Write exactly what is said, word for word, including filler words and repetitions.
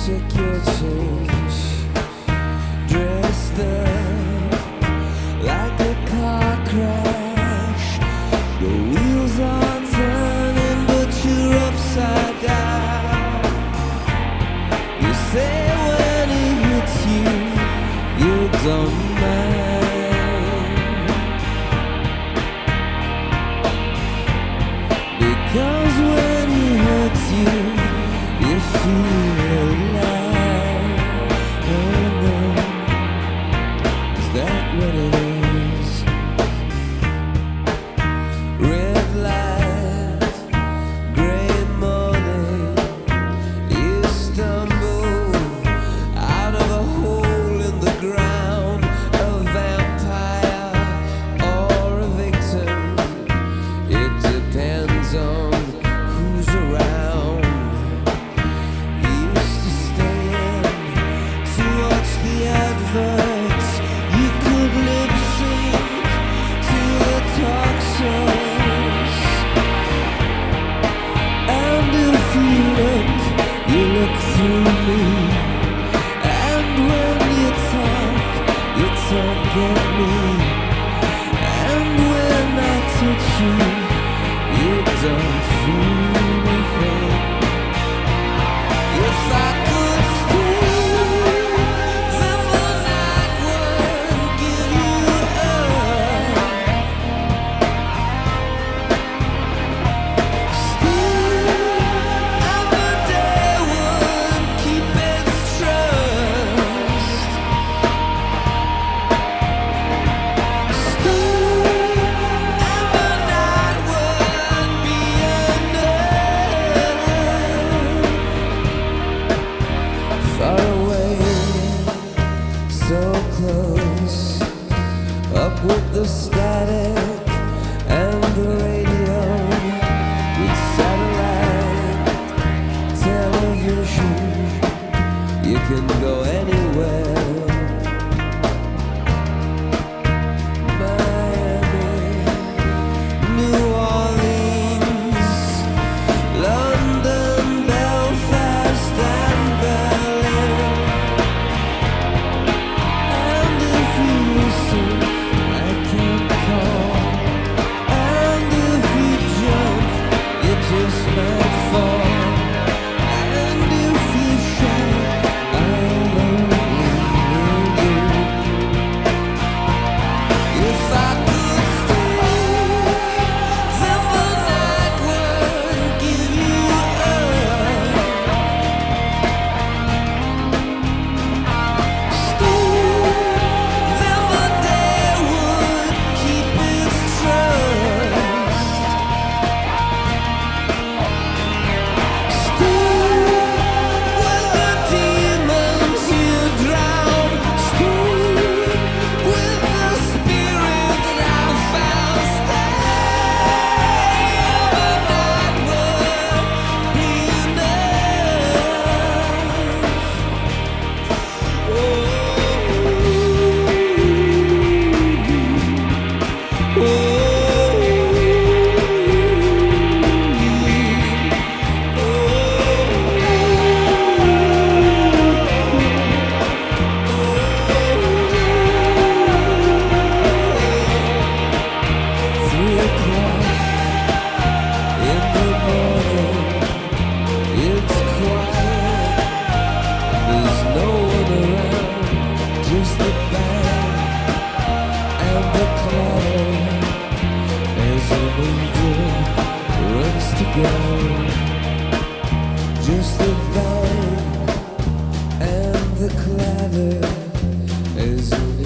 take your change. Dressed up like a car crash. Your wheels are turning, but you're upside down. You say when it hits you, you don't mind, because when it hurts you, you feel alive. Oh no, is that what it is? Red light, gray morning. You stumble out of a hole in the ground, a vampire or a victim. It depends on who's around. You used to stand to watch the adverts. You could lip sync to the talk shows. And if you look, you look through me. And when you talk, you talk at me. And when I touch you, you don't feel anything. If I could stay, then the night would give you up. Stay, and the day would keep its trust. Stay, and the night would be enough. Far away, so close, up with the static and the radio, with satellite television. You can go anywhere. Miami, New Orleans, London, Belfast, and Berlin. And if you listen, I can call. And if you jump, you just might fall. And if you shout, I'll only hear you. If I could stay, then the night would give you up. Stay, then the day would keep its trust. Stay, with the demons you drown. Stay, with the spirit that I found. Stay, the night would be three o'clock in the morning. It's quiet. There's no one around, just the band and the cloud as an angel runs to ground. Just the band and the clatter as an